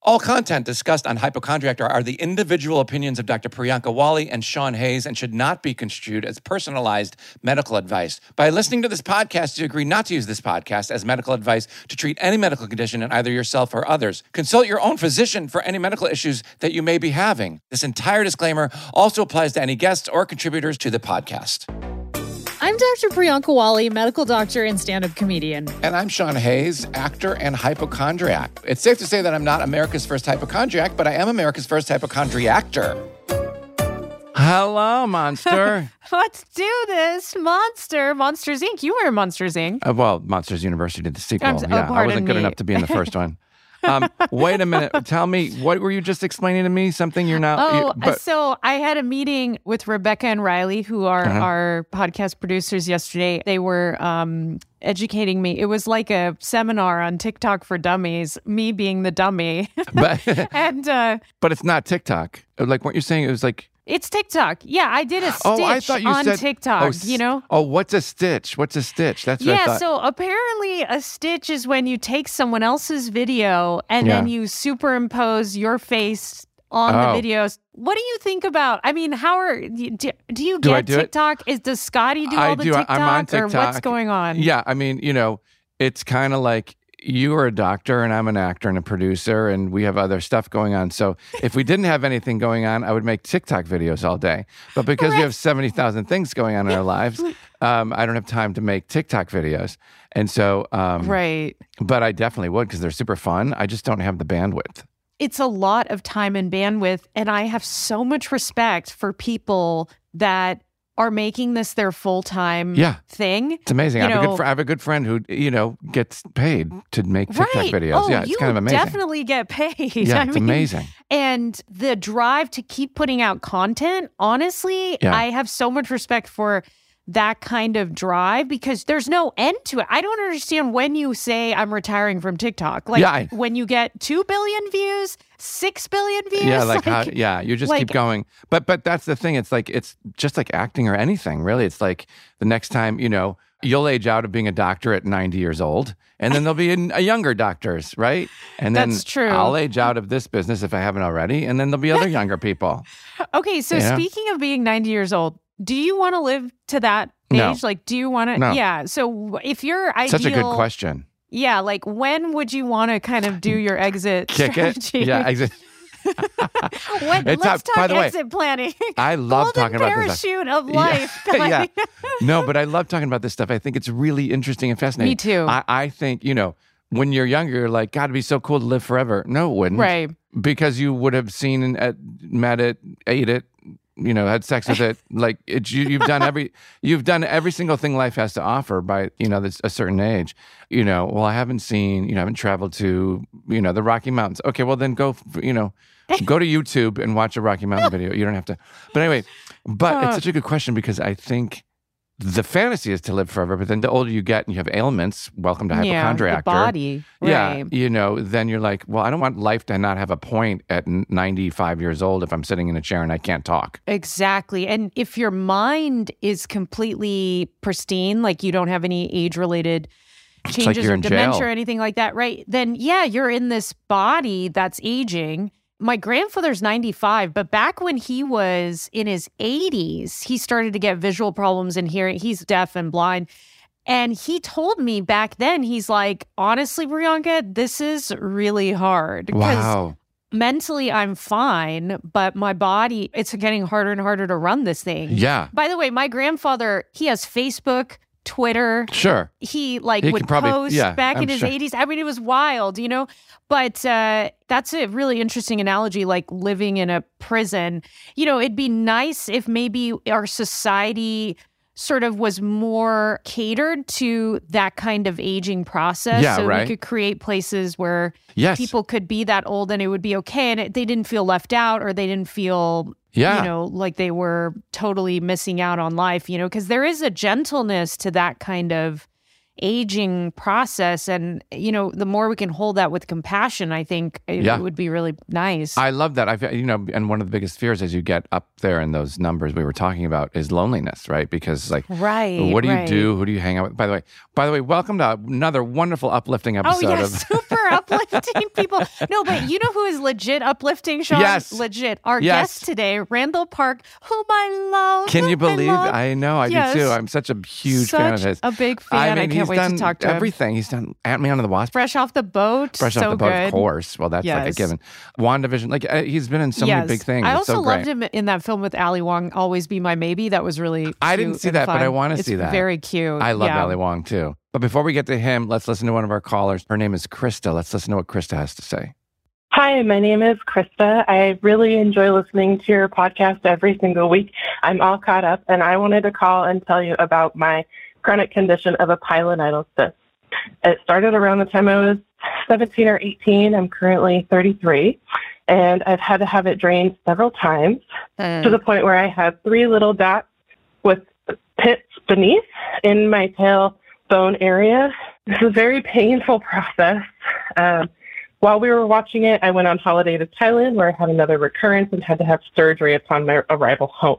All content discussed on Hypochondriac are the individual opinions of Dr. Priyanka Wally and Sean Hayes and should not be construed as personalized medical advice. By listening to this podcast, you agree not to use this podcast as medical advice to treat any medical condition in either yourself or others. Consult your own physician for any medical issues that you may be having. This entire disclaimer also applies to any guests or contributors to the podcast. I'm Dr. Priyanka Wally, medical doctor and stand-up comedian. And I'm Sean Hayes, actor and hypochondriac. It's safe to say that I'm not America's first hypochondriac, but I am America's first hypochondriactor. Hello, Monster. Let's do this, Monsters Inc. You were in Monsters Inc. Well, Monsters University did the sequel. I wasn't good me. enough to be in the first one. Wait a minute. Tell me, what were you just explaining to me? Something you're not... So I had a meeting with Rebecca and Riley, who are our podcast producers yesterday. They were educating me. It was like a seminar on TikTok for dummies, me being the dummy. But it's not TikTok. Like what you're saying, it was like... It's TikTok. Yeah, I did a stitch on TikTok, you know? Oh, what's a stitch? What's a stitch? That's what I thought. Yeah, so apparently a stitch is when you take someone else's video and then you superimpose your face on the videos. What do you think about, I mean, do you get TikTok? Does Scotty do all the TikTok? I'm on TikTok. Or what's going on? Yeah, I mean, it's kind of like you are a doctor and I'm an actor and a producer and we have other stuff going on. So if we didn't have anything going on, I would make TikTok videos all day. But because we have 70,000 things going on in our lives, I don't have time to make TikTok videos. And so, right. But I definitely would because they're super fun. I just don't have the bandwidth. It's a lot of time and bandwidth. And I have so much respect for people that are making this their full-time thing. It's amazing. I have a good friend who, gets paid to make TikTok videos. Yeah, it's kind of amazing. You definitely get paid. Yeah, it's amazing. And the drive to keep putting out content, honestly, I have so much respect for that kind of drive because there's no end to it. I don't understand when you say I'm retiring from TikTok. Like when you get 2 billion views, 6 billion views. Yeah, you just keep going. But that's the thing. It's like it's just like acting or anything, really. It's like the next time, you'll age out of being a doctor at 90 years old, and then there'll be a younger doctors, right? And then that's true. I'll age out of this business if I haven't already, and then there'll be other younger people. Okay, so speaking of being 90 years old, do you want to live to that age? No. Like, do you want to? No. Yeah. So if you're ideal... Such a good question. Yeah. Like, when would you want to kind of do your exit strategy? Yeah, exit. Let's talk exit planning. I love talking about this stuff. Parachute of life. Yeah. No, but I love talking about this stuff. I think it's really interesting and fascinating. Me too. I think, when you're younger, you're like, God, it'd be so cool to live forever. No, it wouldn't. Right. Because you would have seen it, met it, ate it, had sex with it. Like you've done every single thing life has to offer by, a certain age. Well, I haven't seen, haven't traveled to, the Rocky Mountains. Okay, well then go to YouTube and watch a Rocky Mountain video. You don't have to. But anyway, it's such a good question because I think the fantasy is to live forever, but then the older you get and you have ailments, welcome to hypochondriac. The body. Right. Yeah, then you're like, well, I don't want life to not have a point at 95 years old if I'm sitting in a chair and I can't talk. Exactly. And if your mind is completely pristine, like you don't have any age-related changes or dementia or anything like that, right? Then, you're in this body that's aging. My grandfather's 95, but back when he was in his 80s, he started to get visual problems and hearing. He's deaf and blind. And he told me back then, he's like, honestly, Priyanka, this is really hard. Wow. Mentally, I'm fine, but my body, it's getting harder and harder to run this thing. Yeah. By the way, my grandfather, he has Facebook, Twitter. Sure. He would post back in his 80s. I mean, it was wild, But that's a really interesting analogy, like living in a prison. It'd be nice if maybe our society sort of was more catered to that kind of aging process. We could create places where people could be that old and it would be okay. And they didn't feel left out or they didn't feel, like they were totally missing out on life, because there is a gentleness to that kind of aging process. And, the more we can hold that with compassion, I think it would be really nice. I love that. And one of the biggest fears as you get up there in those numbers we were talking about is loneliness, right? Because what do you do? Who do you hang out with? By the way, welcome to another wonderful uplifting episode. Oh, yes, super uplifting people. No, but you know who is legit uplifting, Sean? Yes. Legit. Our guest today, Randall Park, whom I love. Can you believe? I know, I do too. I'm such a huge fan of his. A big fan. I can't wait to talk to him. Everything. He's done Ant-Man and the Wasp. Fresh off the boat. Fresh off the boat, of course. Well, that's like a given. WandaVision. He's been in so many big things. I also loved him in that film with Ali Wong, Always Be My Maybe. That was really cute. I didn't see that, but I want to see that. Very cute. I love Ali Wong too. But before we get to him, let's listen to one of our callers. Her name is Krista. Let's listen to what Krista has to say. Hi, my name is Krista. I really enjoy listening to your podcast every single week. I'm all caught up, and I wanted to call and tell you about my chronic condition of a pilonidal cyst. It started around the time I was 17 or 18. I'm currently 33, and I've had to have it drained several times to the point where I have 3 little dots with pits beneath in my tailbone area. This is a very painful process. While we were watching it, I went on holiday to Thailand where I had another recurrence and had to have surgery upon my arrival home.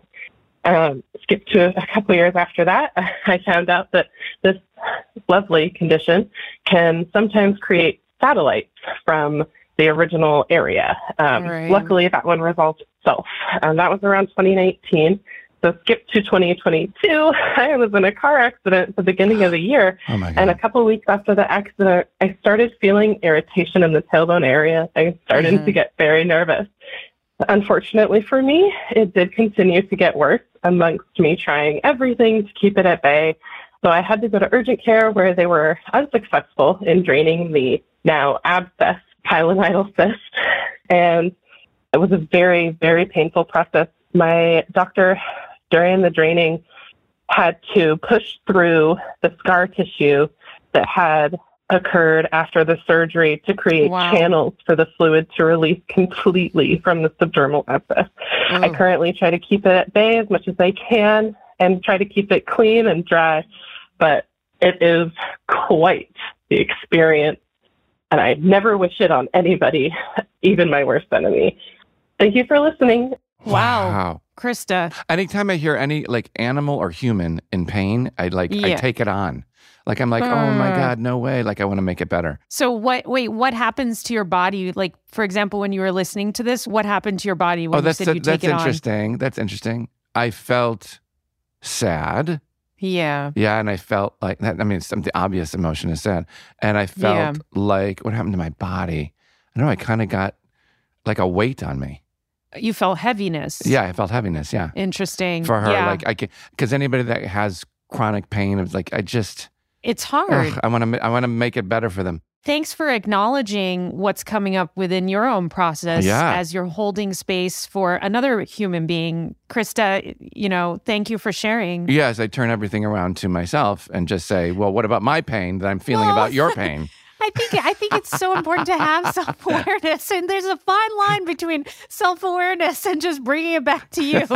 Skip to a couple years after that, I found out that this lovely condition can sometimes create satellites from the original area. Luckily, that one resolved itself. That was around 2019. So skip to 2022, I was in a car accident at the beginning of the year. Oh my God. And a couple of weeks after the accident, I started feeling irritation in the tailbone area. I started to get very nervous. Unfortunately for me, it did continue to get worse amongst me trying everything to keep it at bay. So I had to go to urgent care where they were unsuccessful in draining the now abscess pilonidal cyst. And it was a very, very painful process. My doctor, during the draining, had to push through the scar tissue that had occurred after the surgery to create channels for the fluid to release completely from the subdermal abscess. I currently try to keep it at bay as much as I can and try to keep it clean and dry, but it is quite the experience, and I never wish it on anybody, even my worst enemy. Thank you for listening. Wow. Krista. Anytime I hear any animal or human in pain, I take it on. I'm like, oh my God, no way. I want to make it better. So what happens to your body? For example, when you were listening to this, what happened to your body when you said you take it on? That's interesting. I felt sad. Yeah. Yeah, and I felt like that. I mean, the obvious emotion is sad. And I felt like, what happened to my body? I don't know, I kind of got a weight on me. You felt heaviness. Yeah, I felt heaviness, yeah. Interesting. For her, because anybody that has chronic pain, it's it's hard. I want to make it better for them. Thanks for acknowledging what's coming up within your own process as you're holding space for another human being. Krista, thank you for sharing. Yes, I turn everything around to myself and just say, well, what about my pain that I'm feeling about your pain? I think it's so important to have self-awareness, and there's a fine line between self-awareness and just bringing it back to you.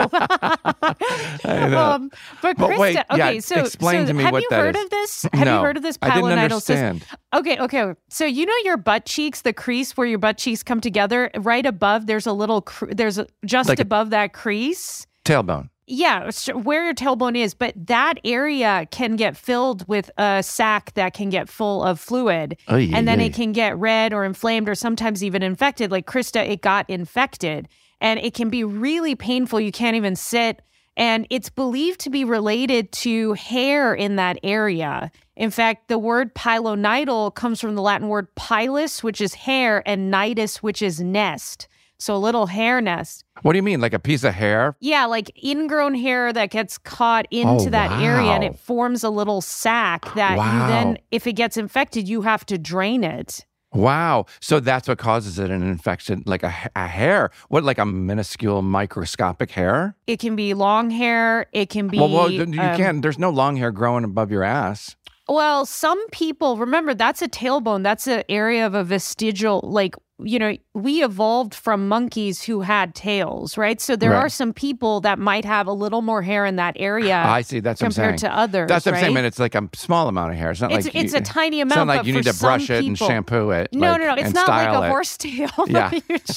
I know. But Krista, wait, so explain to me what that is. Have you heard of this? No, have you heard of this pilonidal I didn't understand. cyst? Okay. So your butt cheeks, the crease where your butt cheeks come together, right above, there's a little, above that crease. Tailbone. Yeah, where your tailbone is, but that area can get filled with a sac that can get full of fluid, and then it can get red or inflamed or sometimes even infected. Like Krista, it got infected, and it can be really painful. You can't even sit, and it's believed to be related to hair in that area. In fact, the word pilonidal comes from the Latin word pilus, which is hair, and nidus, which is nest. So a little hair nest. What do you mean? Like a piece of hair? Yeah, like ingrown hair that gets caught into that area, and it forms a little sac that you then, if it gets infected, you have to drain it. Wow. So that's what causes it, an infection, like a hair. What, like a minuscule microscopic hair? It can be long hair. It can be... Well, you can't. There's no long hair growing above your ass. Well, some people, remember, that's a tailbone. That's an area of a vestigial, like, we evolved from monkeys who had tails, right? So there are some people that might have a little more hair in that area. I see. That's what I'm saying. Compared to others. That's what I'm saying. It's like a small amount of hair. It's not like it's a tiny amount. It's not like you need to brush it and shampoo it. No. It's not like a horse tail. Yeah.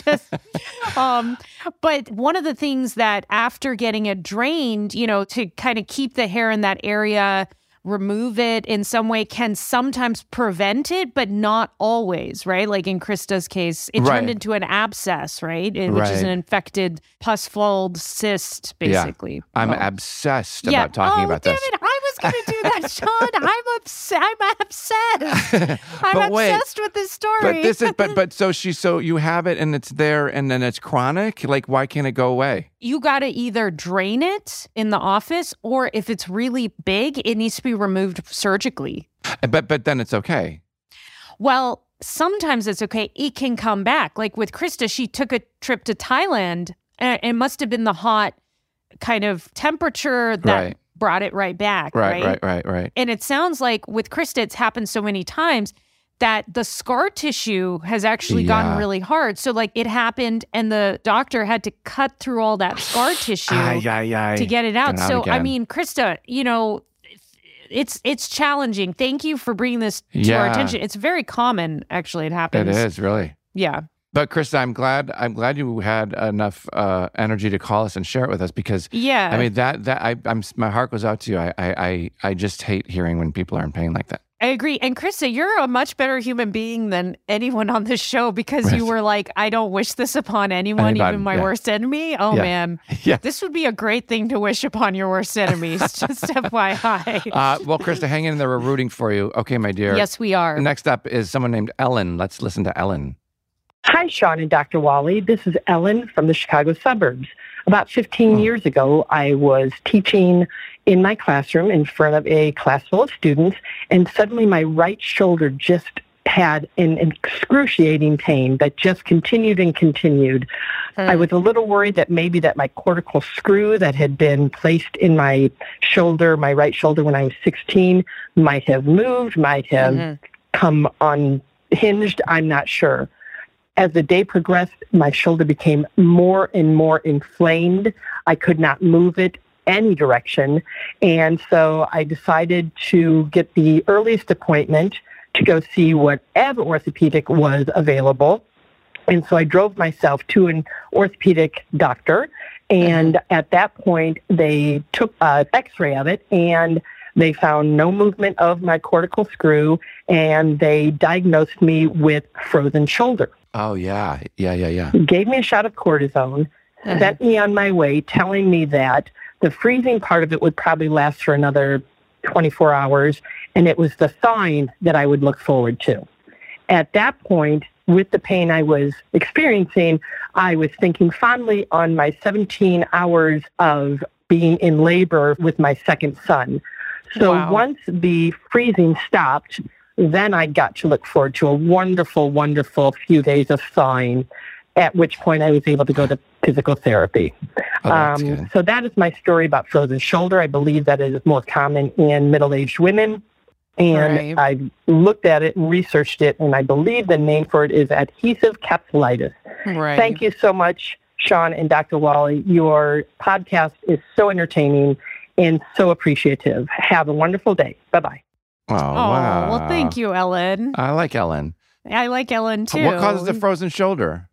But one of the things that after getting it drained, to kind of keep the hair in that area, remove it in some way, can sometimes prevent it, but not always, right? Like in Krista's case, it turned into an abscess, right? Which is an infected pus-filled cyst, basically. Yeah. I'm obsessed about talking about this. Damn it. I was going to do that, Sean. I'm upset. I'm obsessed with this story. But so you have it and it's there and then it's chronic? Like, why can't it go away? You got to either drain it in the office, or if it's really big, it needs to be removed surgically. But then it's okay. Well, sometimes it's okay. It can come back. Like with Krista, she took a trip to Thailand, and it must have been the hot kind of temperature that brought it right back. Right. And it sounds like with Krista, it's happened so many times that the scar tissue has actually gotten really hard. So like it happened and the doctor had to cut through all that scar tissue to get it out. So, I mean, Krista, it's challenging. Thank you for bringing this to our attention. It's very common, actually. It happens. It is, really. Yeah. But Krista, I'm glad you had enough energy to call us and share it with us, because I mean my heart goes out to you. I just hate hearing when people are in pain like that. I agree. And Krista, you're a much better human being than anyone on this show, because you were like, I don't wish this upon anyone, even my worst enemy. Oh, man. Yeah. This would be a great thing to wish upon your worst enemies, just FYI. Well, Krista, hang in there. We're rooting for you. Okay, my dear. Yes, we are. Next up is someone named Ellen. Let's listen to Ellen. Hi, Sean and Dr. Wally. This is Ellen from the Chicago suburbs. About 15 years ago, I was teaching in my classroom in front of a class full of students, and suddenly my right shoulder just had an excruciating pain that just continued and continued. I was a little worried that maybe that my cortical screw that had been placed in my right shoulder when I was 16, might have moved, might have come unhinged. I'm not sure. As the day progressed, my shoulder became more and more inflamed. I could not move it any direction. And so I decided to get the earliest appointment to go see whatever orthopedic was available. And so I drove myself to an orthopedic doctor. And at that point, they took an x-ray of it, and they found no movement of my cortical screw, and they diagnosed me with frozen shoulder. Oh, yeah. Gave me a shot of cortisone, sent me on my way, telling me that the freezing part of it would probably last for another 24 hours, and it was the thawing that I would look forward to. At that point, with the pain I was experiencing, I was thinking fondly on my 17 hours of being in labor with my second son. So once the freezing stopped, then I got to look forward to a wonderful, wonderful few days of thawing, at which point I was able to go to physical therapy. So that is my story about frozen shoulder. I believe that it is most common in middle-aged women. And I looked at it and researched it, and I believe the name for it is adhesive capsulitis. Thank you so much, Sean and Dr. Wally. Your podcast is so entertaining and so appreciative. Have a wonderful day. Bye-bye. Oh, wow. Well, thank you, Ellen. I like Ellen. I like Ellen, too. What causes the frozen shoulder?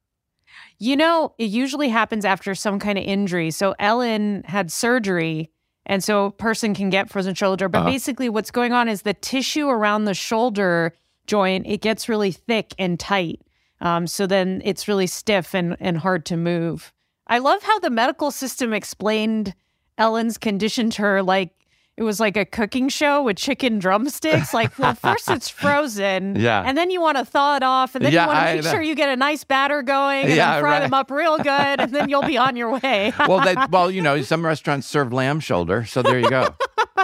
It usually happens after some kind of injury. So Ellen had surgery, and so a person can get frozen shoulder. But basically what's going on is the tissue around the shoulder joint, it gets really thick and tight. So then it's really stiff and hard to move. I love how the medical system explained Ellen's condition to her like it was like a cooking show with chicken drumsticks. Like, well, first it's frozen. And then you want to thaw it off. And then you want to make sure you get a nice batter going and then fry them up real good. And then you'll be on your way. Some restaurants serve lamb shoulder. So there you go.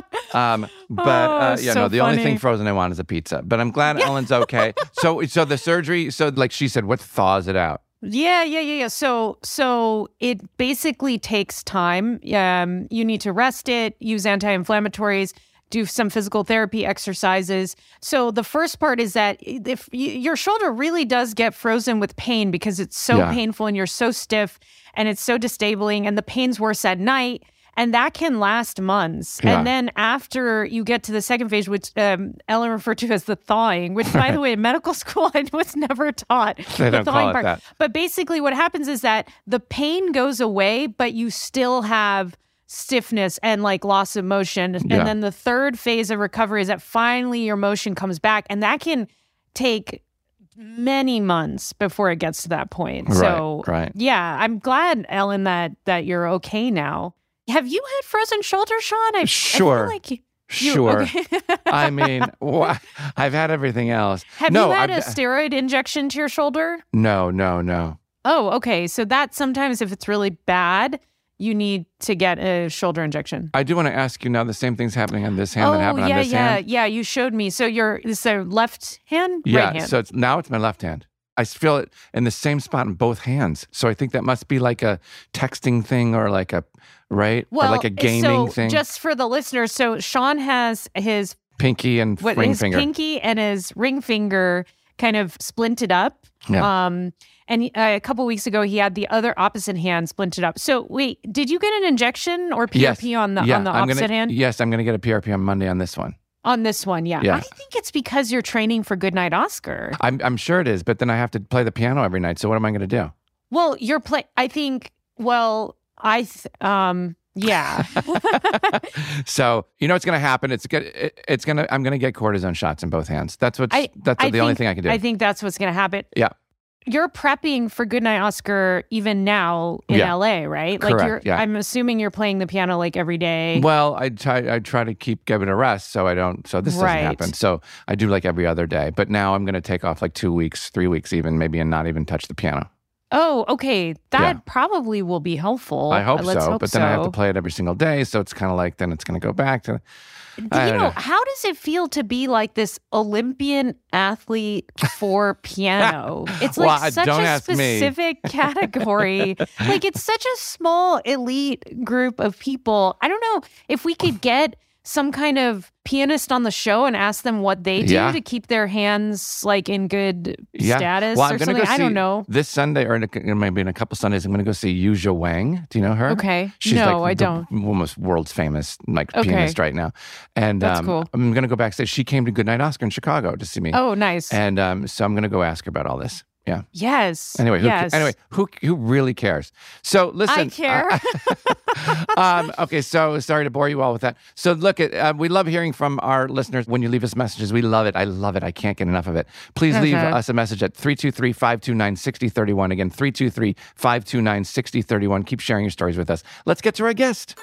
The only thing frozen I want is a pizza. But I'm glad Ellen's okay. So the surgery, like she said, what thaws it out? Yeah. So it basically takes time. You need to rest it, use anti-inflammatories. do some physical therapy exercises. So the first part is that if your shoulder really does get frozen with pain because it's so painful and you're so stiff and it's so disabling and the pain's worse at night, and that can last months. Yeah. And then after you get to the second phase, which Ellen referred to as the thawing, which, by the way, in medical school, I was never taught they don't call it that. But basically what happens is that the pain goes away, but you still have stiffness and like loss of motion. And then the third phase of recovery is that finally your motion comes back. And that can take many months before it gets to that point. Right. Yeah, I'm glad, Ellen, that you're okay now. Have you had frozen shoulder, Sean? Sure. I feel like Sure. Okay. I mean, I've had everything else. Have you had a steroid injection to your shoulder? No. Oh, okay. So that sometimes if it's really bad, you need to get a shoulder injection. I do want to ask you now, the same thing's happening on this hand that happened on this hand? Yeah, you showed me. So is it left hand, right hand? So now it's my left hand. I feel it in the same spot in both hands. So I think that must be like a texting thing or like right? Well, or like a gaming thing. Just for the listeners, so Sean has his pinky and ring finger. His pinky and his ring finger kind of splinted up. Yeah. And a couple weeks ago, he had the other opposite hand splinted up. So wait, did you get an injection or PRP on the opposite hand? Yes, I'm going to get a PRP on Monday on this one. On this one, yeah. I think it's because you're training for Goodnight Oscar. I'm sure it is, but then I have to play the piano every night. So what am I going to do? Well, yeah. So you know what's going to happen? I'm going to get cortisone shots in both hands. That's the only thing I can do. I think that's what's going to happen. Yeah. You're prepping for Goodnight Oscar even now in LA, right? Correct, I'm assuming you're playing the piano like every day. Well, I try to keep giving a rest so this doesn't happen. So I do like every other day. But now I'm going to take off like 2 weeks, 3 weeks even, maybe, and not even touch the piano. Oh, okay. That probably will be helpful. I hope so. But then I have to play it every single day. So it's kind of like, then it's going to go back to... How does it feel to be like this Olympian athlete for piano? It's like such a specific category. Like it's such a small elite group of people. I don't know if we could get some kind of pianist on the show and ask them what they do to keep their hands like in good status or something. I don't know. This Sunday, or maybe in a couple Sundays, I'm going to go see Yu Zhe Wang. Do you know her? Okay. She's I don't. Almost world's famous pianist right now. And that's cool. I'm going to go backstage. She came to Goodnight Oscar in Chicago to see me. Oh, nice. And so I'm going to go ask her about all this. Yeah. Yes. Anyway, who really cares? So listen. I care. Okay, so sorry to bore you all with that. So look, we love hearing from our listeners when you leave us messages. We love it. I love it. I can't get enough of it. Please leave us a message at 323-529-6031. Again, 323-529-6031. Keep sharing your stories with us. Let's get to our guest.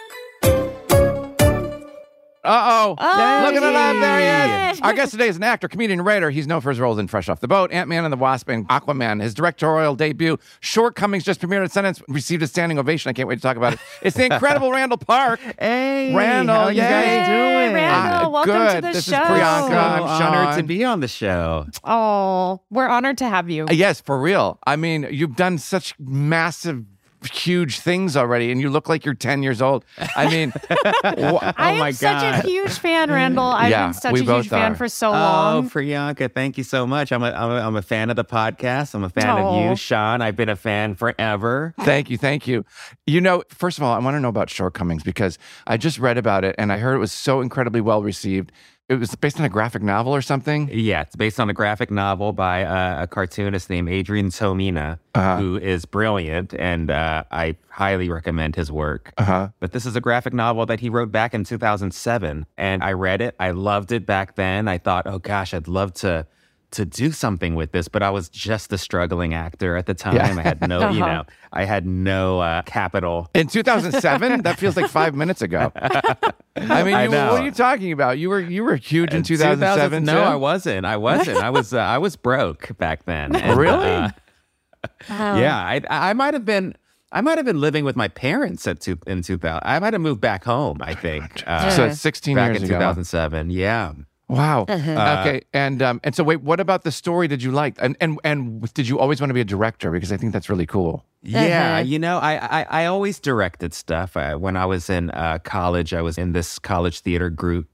Uh-oh. Look at that. There he is. Our guest today is an actor, comedian, and writer. He's known for his roles in Fresh Off the Boat, Ant-Man and the Wasp, and Aquaman. His directorial debut, Shortcomings, just premiered at Sundance, received a standing ovation. I can't wait to talk about it. It's the incredible Randall Park. Hey, Randall, how you guys doing? Randall, welcome to the this show. This is Priyanka. I'm honored to be on the show. Oh, we're honored to have you. Yes, for real. I mean, you've done such massive, huge things already, and you look like you're 10 years old. I mean, I am such a huge fan, Randall. I've been such a huge fan for so long. Oh, Priyanka, thank you so much. I'm a fan of the podcast. I'm a fan of you, Sean. I've been a fan forever. Thank you. You know, first of all, I want to know about Shortcomings because I just read about it, and I heard it was so incredibly well received. It was based on a graphic novel or something? Yeah, it's based on a graphic novel by a cartoonist named Adrian Tomina, who is brilliant, and I highly recommend his work. But this is a graphic novel that he wrote back in 2007, and I read it. I loved it back then. I thought, oh gosh, I'd love to do something with this, but I was just a struggling actor at the time. I had no, I had no capital. In 2007? That feels like 5 minutes ago. I mean, what are you talking about? You were huge in 2007. No, I wasn't. I was broke back then. And, really? Yeah, I might have been living with my parents in 2000. I might have moved back home, I think. So it's 16 back years in ago. 2007. Yeah. Wow. Okay. And so wait, what about the story did you like? And did you always want to be a director? Because I think that's really cool. Yeah. You know, I always directed stuff. When I was in college, I was in this college theater group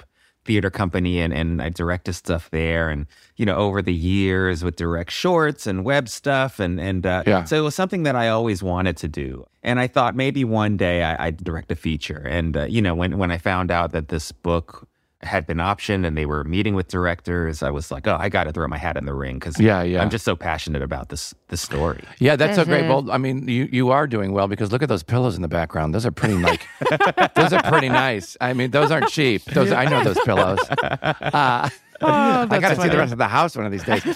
theater company and I directed stuff there. And, over the years would direct shorts and web stuff. So it was something that I always wanted to do. And I thought maybe one day I'd direct a feature. And, when I found out that this book had been optioned and they were meeting with directors, I was like, oh, I got to throw my hat in the ring because I'm just so passionate about this story. Yeah, that's so great. Well, I mean, you are doing well because look at those pillows in the background. Those are pretty those are pretty nice. I mean, those aren't cheap. I know those pillows. I got to see the rest of the house one of these days.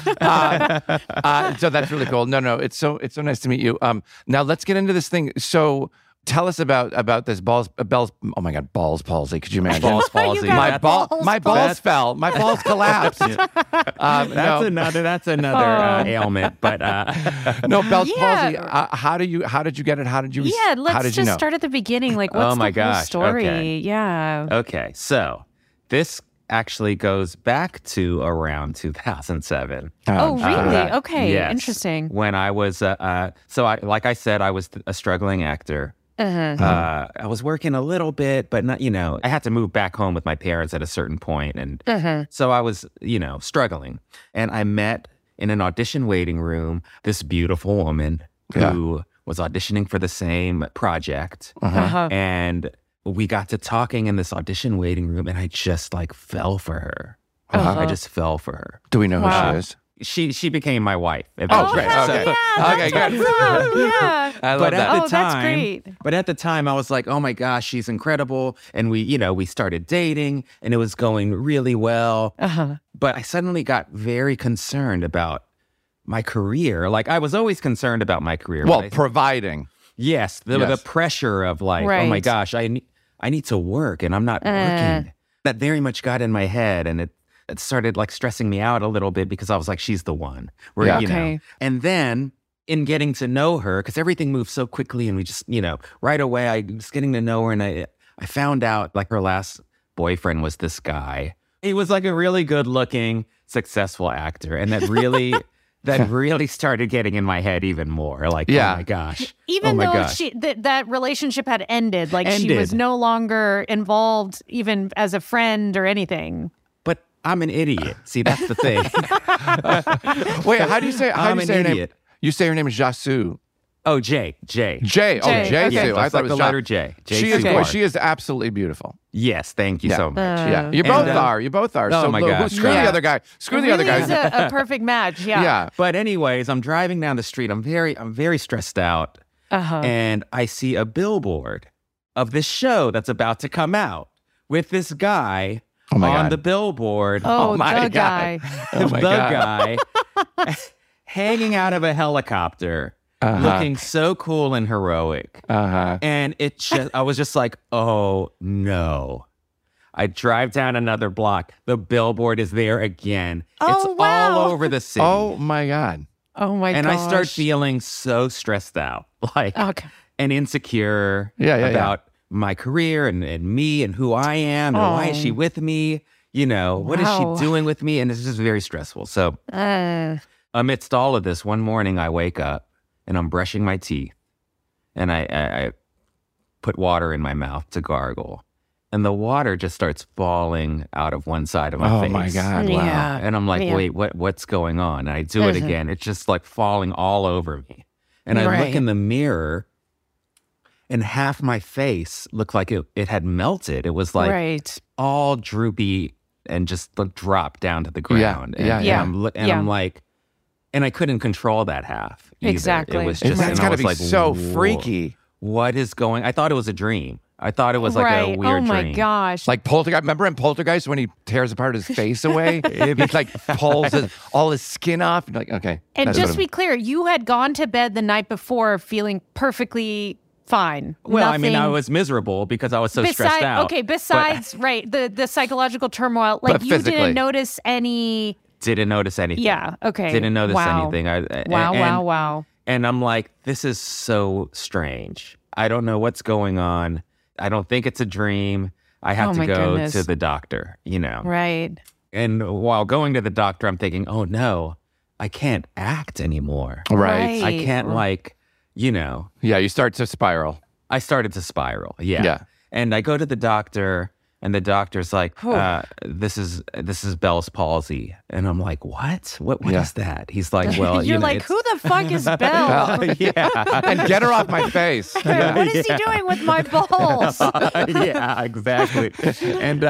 So that's really cool. No, it's so nice to meet you. Now let's get into this thing. So tell us about this balls palsy. Could you imagine? Balls palsy. My balls fell. My balls collapsed. That's another ailment. But no, Bell's palsy. How did you get it? How did you? Yeah, let's just start at the beginning. Like, what's the whole story? Okay. Yeah. Okay, so this actually goes back to around 2007. Oh, really? Okay, yes. Interesting. When I was, like I said, I was a struggling actor. I was working a little bit, but not, I had to move back home with my parents at a certain point. And so I was, struggling. And I met in an audition waiting room this beautiful woman who was auditioning for the same project. And we got to talking in this audition waiting room and I just fell for her. I just fell for her. Do we know who she is? She became my wife. Oh, great. Okay. Okay, good. Yeah. I love that. That's great. But at the time, I was like, oh my gosh, she's incredible. And we started dating and it was going really well. But I suddenly got very concerned about my career. I was always concerned about my career. Well, providing. Yes. The pressure of oh my gosh, I need to work and I'm not working. That very much got in my head and it started stressing me out a little bit because I was like, she's the one. And then in getting to know her, because everything moved so quickly and we just, right away I was getting to know her and I found out her last boyfriend was this guy. He was a really good looking, successful actor. And that really... that really started getting in my head even more. Oh my gosh. Even though that relationship had ended, she was no longer involved even as a friend or anything. But I'm an idiot. See, that's the thing. Wait, how do you say her name? You say her name is Jasoo. Oh, Jay. Jay. Oh, Jay. Yes, I thought it was the letter J. She is absolutely beautiful. Yes, thank you so much. Yeah, you both are. You both are. Oh my gosh. Screw the other guy. Screw the other guy. It's a perfect match. Yeah. But anyways, I'm driving down the street. I'm very stressed out, and I see a billboard of this show that's about to come out with this guy on the billboard. Oh my God. The guy hanging out of a helicopter. Looking so cool and heroic. And I was just like, oh no. I drive down another block. The billboard is there again. It's all over the city. Oh my God. Oh my God. And I start feeling so stressed out, and insecure about my career and me and who I am and why is she with me? What is she doing with me? And it's just very stressful. So amidst all of this, one morning I wake up and I'm brushing my teeth and I put water in my mouth to gargle. And the water just starts falling out of one side of my face. Oh my God, wow. Yeah. And I'm like, wait, what's going on? And I do it again. It's just falling all over me. And I look in the mirror and half my face looked like it had melted. It was all droopy and just dropped down to the ground. I'm like, and I couldn't control that half either. Exactly. It was just, that's got to be so freaky. What is going? I thought it was a dream. I thought it was a weird dream. Oh my gosh. Like Poltergeist. Remember in Poltergeist when he tears apart his face away? He pulls all his skin off. And okay. And just to be clear, you had gone to bed the night before feeling perfectly fine. Well, Nothing... I mean, I was miserable because I was so stressed out. Okay, besides, the psychological turmoil, you didn't notice any... Didn't notice anything. Yeah, okay. Didn't notice anything. Wow. And I'm like, this is so strange. I don't know what's going on. I don't think it's a dream. I have to go to the doctor, Right. And while going to the doctor, I'm thinking, oh no, I can't act anymore. Right. I can't Yeah, you start to spiral. I started to spiral. Yeah. And I go to the doctor. And the doctor's like, this is Bell's palsy. And I'm like, what? What is that? He's like, well, you're like, who the fuck is Bell? Yeah. And get her off my face. What is he doing with my balls? Yeah, exactly. And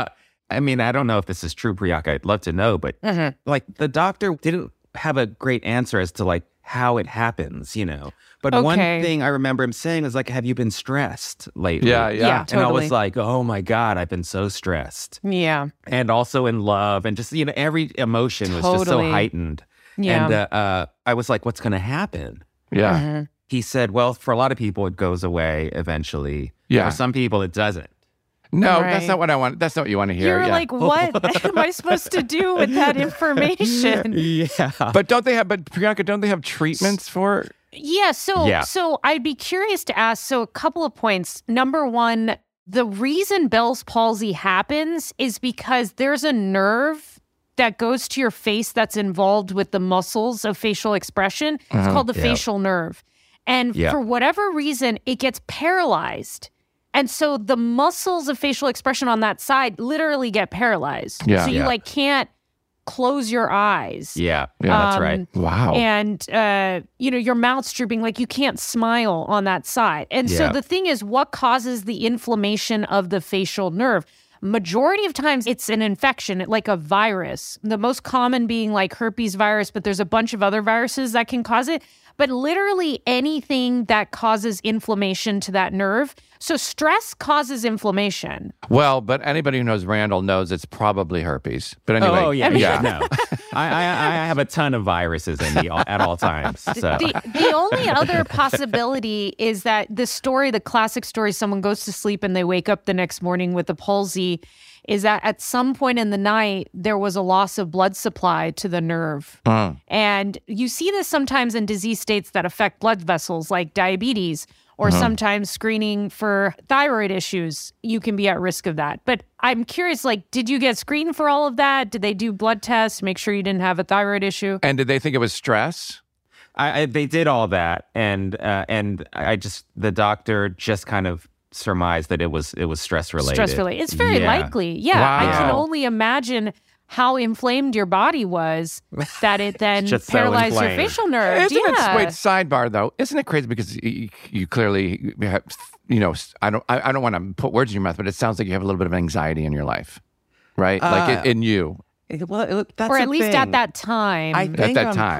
I mean, I don't know if this is true, Priyanka. I'd love to know, but like the doctor didn't have a great answer as to like how it happens, you know. But one thing I remember him saying was like, have you been stressed lately? Yeah, totally. And I was like, oh my God, I've been so stressed. Yeah. And also in love and just, you know, every emotion was just so heightened. Yeah. And I was like, what's going to happen? Yeah. He said, well, for a lot of people, it goes away eventually. Yeah. For some people, it doesn't. No, that's not what I want. That's not what you want to hear. You're like, what am I supposed to do with that information? Yeah. But Priyanka, don't they have treatments for it? Yeah. So I'd be curious to ask. So a couple of points. Number one, the reason Bell's palsy happens is because there's a nerve that goes to your face that's involved with the muscles of facial expression. It's called the facial nerve. And for whatever reason, it gets paralyzed. And so the muscles of facial expression on that side literally get paralyzed. Yeah. So you like can't close your eyes. Yeah, that's right. Wow. And, you know, your mouth's drooping, like you can't smile on that side. And so the thing is, what causes the inflammation of the facial nerve? Majority of times it's an infection, like a virus. The most common being like herpes virus, but there's a bunch of other viruses that can cause it. But literally anything that causes inflammation to that nerve. So stress causes inflammation. Well, but anybody who knows Randall knows it's probably herpes. But anyway. Oh, yeah. No. I have a ton of viruses in me at all times. So. The only other possibility is that the classic story, someone goes to sleep and they wake up the next morning with a palsy, is that at some point in the night, there was a loss of blood supply to the nerve. And you see this sometimes in disease states that affect blood vessels like diabetes, or sometimes screening for thyroid issues. You can be at risk of that. But I'm curious, like, did you get screened for all of that? Did they do blood tests, make sure you didn't have a thyroid issue? And did they think it was stress? They did all that. And the doctor just kind of surmised that it was stress related. Stress related. It's very likely. Yeah. Wow. I can only imagine how inflamed your body was that it then paralyzed your facial nerve. Wait, sidebar though, isn't it crazy because you clearly have, you know, I don't want to put words in your mouth, but it sounds like you have a little bit of anxiety in your life, right? Like in you. Well, that's or at least at that time. I think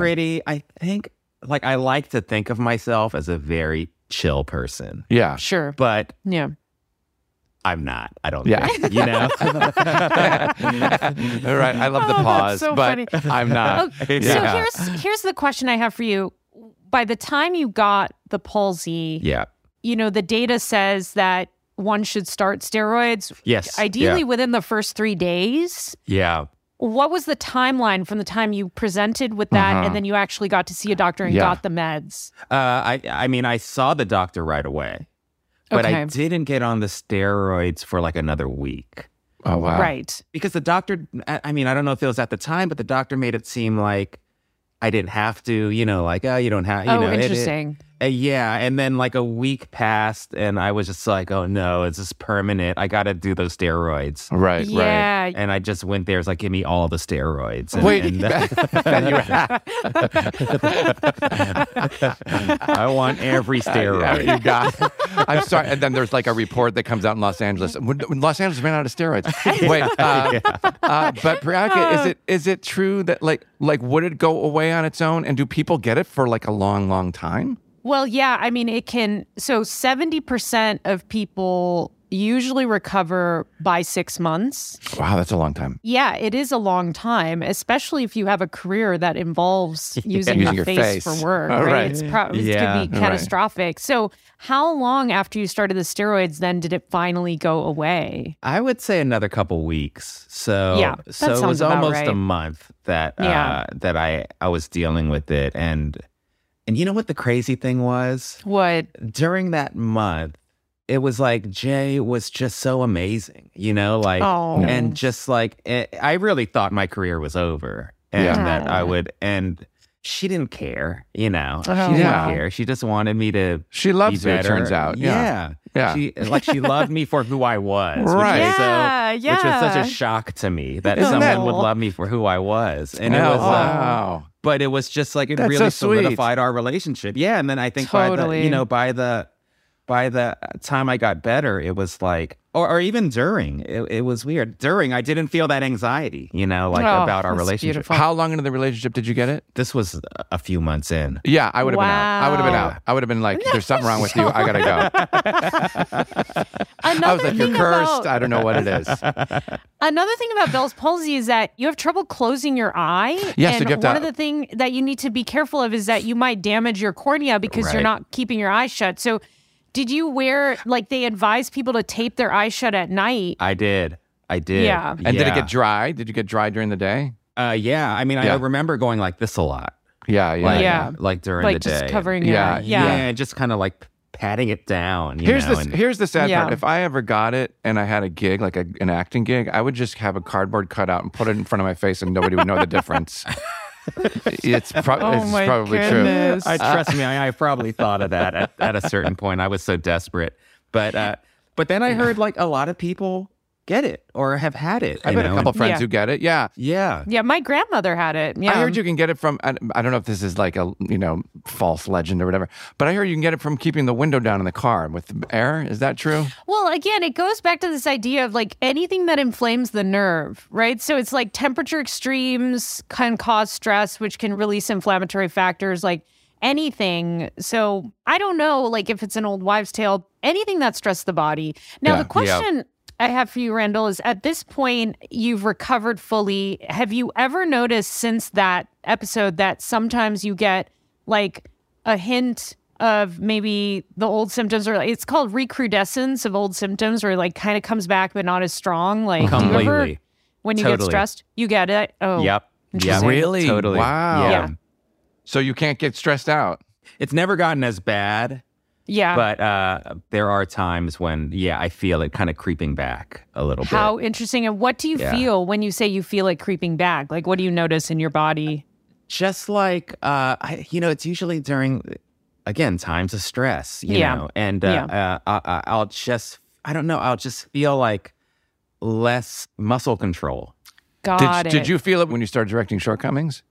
I like to think of myself as a very chill person. Yeah. Sure. But yeah. I'm not. I don't think, you know? All right. I love the pause, so but funny. I'm not. So here's the question I have for you. By the time you got the palsy, you know, the data says that one should start steroids. Yes. Ideally within the first 3 days. Yeah. What was the timeline from the time you presented with that and then you actually got to see a doctor and got the meds? I mean, I saw the doctor right away. But I didn't get on the steroids for like another week. Oh, wow. Right. Because the doctor, I mean, I don't know if it was at the time, but the doctor made it seem like I didn't have to, you know, like, oh, you don't have, you know. Interesting. Yeah. And then like a week passed and I was just like, oh no, it's just permanent. I got to do those steroids. Right. Yeah. Right. And I just went there. It's like, give me all the steroids. I want every steroid. You got it. I'm sorry. And then there's like a report that comes out in Los Angeles. When Los Angeles ran out of steroids. Wait. But Priyanka, is it true that like would it go away on its own? And do people get it for like a long, long time? Well, yeah. I mean, it can. So 70% of people usually recover by 6 months. Wow, that's a long time. Yeah, it is a long time, especially if you have a career that involves using your face for work. Right? It could be catastrophic. Right. So how long after you started the steroids then did it finally go away? I would say another couple weeks. So it was almost a month that that I was dealing with it. And you know what the crazy thing was? What? During that month, it was like Jay was just so amazing, you know, like, and just like, I really thought my career was over and that I would, and she didn't care, you know, she didn't care. She just wanted me to She loves be me, better. it turns out. Yeah. Yeah. She loved me for who I was. Right. Which was such a shock to me that someone would love me for who I was. And it was wow. But it was just like, it That's really so sweet. solidified our relationship. Yeah. And then I think Totally. by the time I got better, it was like, or even during, it was weird. During, I didn't feel that anxiety, about our relationship. Beautiful. How long into the relationship did you get it? This was a few months in. Yeah, I would have been out. I would have been Wow. out. I would have been like, there's something wrong with you. I got to go. I was like, you're cursed. I don't know what it is. Another thing about Bell's palsy is that you have trouble closing your eye. Yes, so and you have to- one of the things that you need to be careful of is that you might damage your cornea because you're Right. not keeping your eyes shut. So did you wear, like they advise people to tape their eyes shut at night? I did. Yeah. And did it get dry? Did you get dry during the day? Yeah. I mean, I remember going like this a lot. Yeah, yeah. Like, Yeah. like during Like the just day. covering your eye. Yeah. Just kind of like patting it down. Here's the sad Yeah. part. If I ever got it and I had a gig, like an acting gig, I would just have a cardboard cutout and put it in front of my face and nobody would know the difference. It's my probably goodness. Trust me, I probably thought of that at a certain point. I was so desperate. But then I heard like a lot of people get it or have had it. true. I've had a couple friends Yeah. who get it. Yeah. Yeah. Yeah, my grandmother had it. Yeah. I heard you can get it from, I don't know if this is like a, false legend or whatever, but I heard you can get it from keeping the window down in the car with air. Is that true? Well, again, it goes back to this idea of like anything that inflames the nerve, right? So it's like temperature extremes can cause stress, which can release inflammatory factors like anything. So I don't know, like if it's an old wives' tale, anything that stresses the body. Now, Yeah. the question I have for you, Randall, is at this point, you've recovered fully. Have you ever noticed since that episode that sometimes you get like a hint of maybe the old symptoms, or it's called recrudescence of old symptoms, or like kind of comes back but not as strong? Like, do you ever, Completely. when you get Totally. stressed, you get it? Oh, Yep. Interesting. Really? Totally. Wow. Yeah. So you can't get stressed out. It's never gotten as bad, Yeah. but there are times when, I feel it kind of creeping back a little bit. How interesting. And what do you Yeah. feel when you say you feel it creeping back? Like, what do you notice in your body? Just like, it's usually during, again, times of stress, you Yeah. know, and Yeah. I'll just feel like less muscle control. Got it. Did you feel it when you started directing Shortcomings?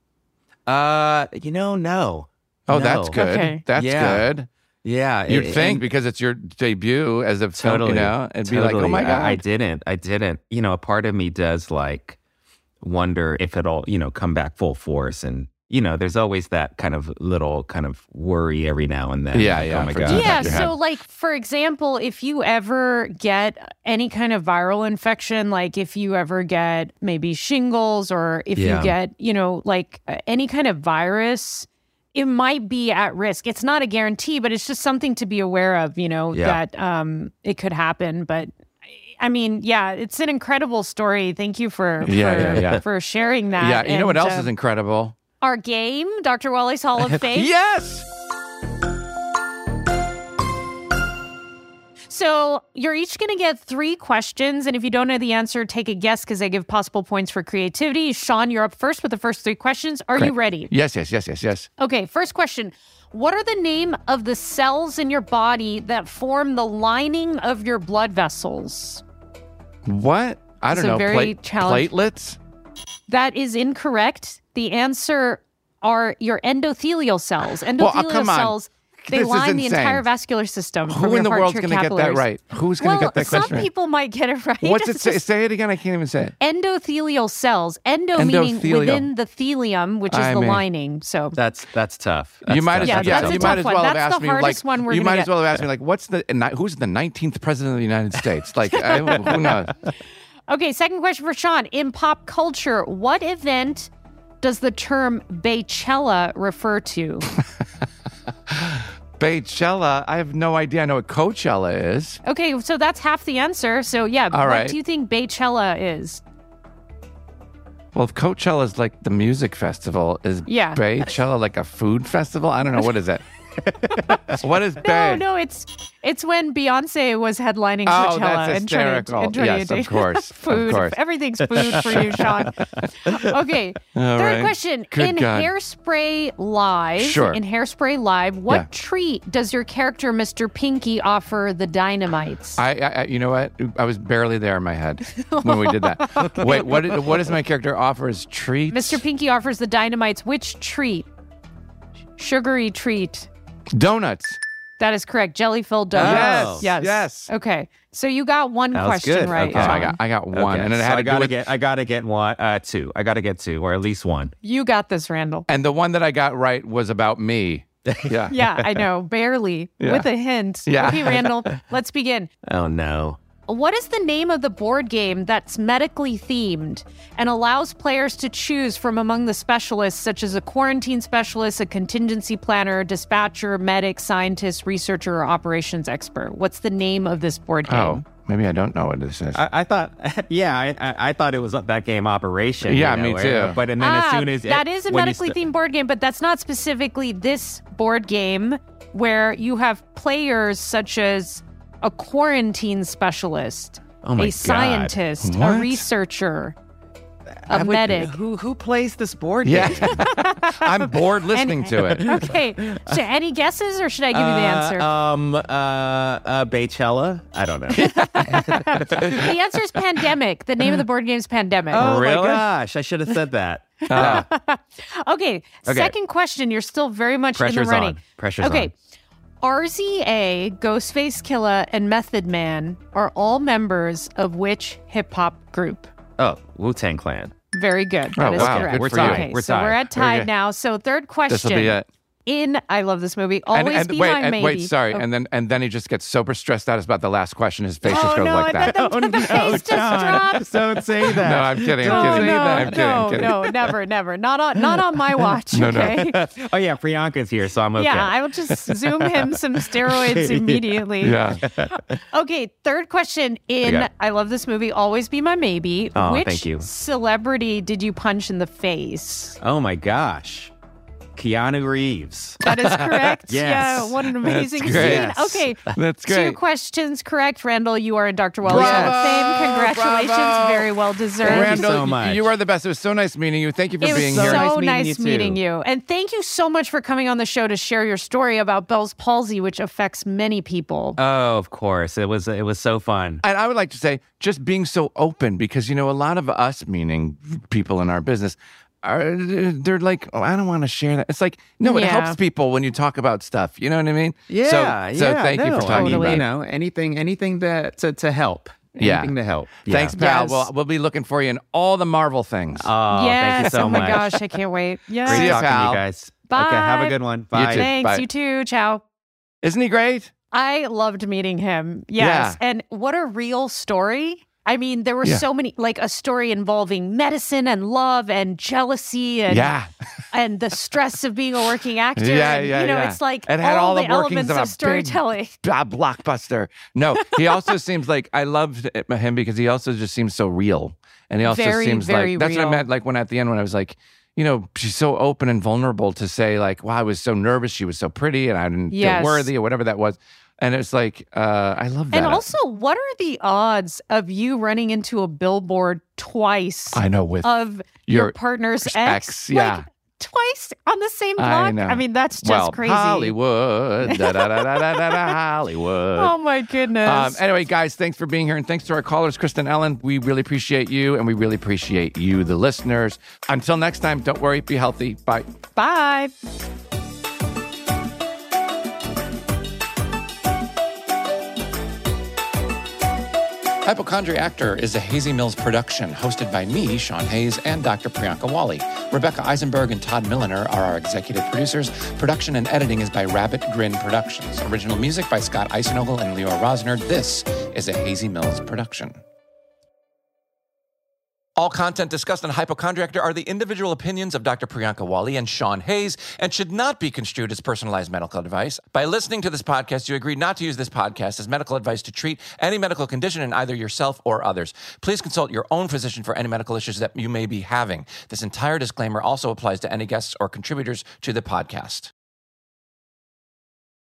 No. Oh, No. that's good. Okay. That's Yeah. good. Yeah. You'd think and- because it's your debut as a film, Totally. it'd be like, oh my God. I didn't. A part of me does like wonder if it'll, come back full force. And, there's always that kind of little kind of worry every now and then. Yeah, Like, yeah, Oh my for God. example. Yeah, you so had. like for example, if you ever get any kind of viral infection, like if you ever get maybe shingles or if you Yeah. get, like any kind of virus, it might be at risk. It's not a guarantee, but it's just something to be aware of, that it could happen. But I mean, yeah, it's an incredible story. Thank you for for sharing that. Yeah, you know what And, else is incredible? our game, Dr. Wally's Hall of Fame. Yes! So you're each going to get 3 questions. And if you don't know the answer, take a guess because I give possible points for creativity. Sean, you're up first with the first 3 questions. Are you ready? Yes. Okay, first question. What are the name of the cells in your body that form the lining of your blood vessels? What? I don't It's a know. very challenge- Platelets? That is incorrect. The answer are your endothelial cells. Endothelial come on. cells, they This is line the insane. entire vascular system. from Who your in the heart world's to your going to get that capillaries. right? Who's going to get that question Some right? people might get it right. What's it It's say? just Say it again. I can't even say it. endothelial cells. Endo meaning Endothelial. within the thelium, which is I the mean- lining. So That's tough. You might as Yeah, well, that's a you tough might as one. well have That's asked the me like hardest one we're you gonna might as get. well have asked me like who's the 19th president of the United States? Like who knows? okay, second question for Sean. In pop culture, what event does the term Baychella refer to? Baychella, I have no idea. I know what Coachella is. Okay, so that's half the answer. So yeah, All what right. do you think Baychella is? Well, if Coachella is like the music festival, is Yeah. Baychella like a food festival? I don't know. What is it? What is Bay? No, it's It's when Beyonce was headlining Coachella. Oh, that's hysterical. In yes, of course. Food. Of course. Everything's food for you, Sean. Okay. Third question. Good in God. Hairspray Live, what treat does your character, Mr. Pinky, offer the Dynamites? I you know what? I was barely there in my head when we did that. Okay. Wait, what does my character offer as treats? Mr. Pinky offers the Dynamites which treat? Sugary treat. Donuts. That is correct. Jelly-filled donuts. Yes. Okay. So you got one question good. right. Okay. Oh, I got one. Okay. And it had I gotta get one, two. I gotta get two, or at least one. You got this, Randall. And the one that I got right was about me. Yeah. Yeah, I know. Barely. Yeah. With a hint. Yeah. Okay, Randall, let's begin. Oh, no. What is the name of the board game that's medically themed and allows players to choose from among the specialists, such as a quarantine specialist, a contingency planner, dispatcher, medic, scientist, researcher, or operations expert? What's the name of this board game? Oh, maybe I don't know what this is. I thought, I thought it was that game Operation. Yeah, me too. But and then as soon as that is a medically themed board game, but that's not specifically this board game where you have players such as a quarantine specialist, a scientist, a researcher, a medic. Who plays this board game? Yeah. I'm bored listening to it. Okay. So any guesses or should I give you the answer? Baychella? I don't know. The answer is Pandemic. The name of the board game is Pandemic. Oh, Really? my gosh. I should have said that. Okay. Second question. You're still very much in the running. Pressure's on. Okay. RZA, Ghostface Killah, and Method Man are all members of which hip-hop group? Oh, Wu-Tang Clan. Very good. That is wow. correct. Good for you. Okay, We're so tied. we're at tied now. So third question. This will be it. I love this movie. Always Be My Maybe. Wait, sorry. Oh. And then he just gets super stressed out about the last question. His face just goes no, like that. The face just drops. Don't say that. No, I'm kidding. I'm kidding. No, never. Not on my watch, okay? Oh, yeah, Priyanka's here, so I'm okay. Yeah, I will just zoom him some steroids immediately. Yeah. Okay, third question I love this movie, Always Be My Maybe. Oh, Which thank you. celebrity did you punch in the face? Oh, my gosh. Keanu Reeves. That is correct. Yes. Yeah, what an amazing That's scene. great. Okay. That's great. 2 questions correct. Randall, you are in Dr. Wally's Hall of Fame. Congratulations. Bravo. Very well deserved. Thank you Randall, so much. you are the best. It was so nice meeting you. Thank you for being It was here. so Nice nice meeting meeting you, you. And thank you so much for coming on the show to share your story about Bell's palsy, which affects many people. Oh, of course. It was so fun. And I would like to say, just being so open, because, a lot of us, meaning people in our business, they're like, oh, I don't want to share that. It's like, no, it helps people when you talk about stuff. You know what I mean? Yeah. So thank you for talking totally. about it. Anything to help. Anything to help. Yeah. Thanks, pal. Yes. We'll be looking for you in all the Marvel things. Oh, yes. thank you so my much. gosh, I can't wait. Yes. Great See ya, talking to pal. you guys. Bye. Okay, have a good one. Bye. too. Thanks. Bye. You too. Ciao. Isn't he great? I loved meeting him. Yes. Yeah. And what a real story. I mean, there were so many, like a story involving medicine and love and jealousy and and the stress of being a working actor. It's like it had all the elements workings of storytelling. Blockbuster. No, he also seems like, I loved him because he also just seems so real. And he also seems very like, that's real. what I meant, like when at the end when I was like, she's so open and vulnerable to say like, wow, I was so nervous. She was so pretty and I didn't feel worthy or whatever that was. And it's like, I love that. And also, what are the odds of you running into a billboard twice? I know, with of your partner's ex. Yeah. Like, twice on the same block? I know. I mean, that's just crazy. Hollywood. Hollywood. Oh, my goodness. Anyway, guys, thanks for being here. And thanks to our callers, Krista and Ellen. We really appreciate you. And we really appreciate you, the listeners. Until next time, don't worry. Be healthy. Bye. Bye. Hypochondriactor is a Hazy Mills production, hosted by me, Sean Hayes, and Dr. Priyanka Wally. Rebecca Eisenberg and Todd Milliner are our executive producers. Production and editing is by Rabbit Grin Productions. Original music by Scott Eisenogel and Leo Rosner. This is a Hazy Mills production. All content discussed on Hypochondriactor are the individual opinions of Dr. Priyanka Wally and Sean Hayes and should not be construed as personalized medical advice. By listening to this podcast, you agree not to use this podcast as medical advice to treat any medical condition in either yourself or others. Please consult your own physician for any medical issues that you may be having. This entire disclaimer also applies to any guests or contributors to the podcast.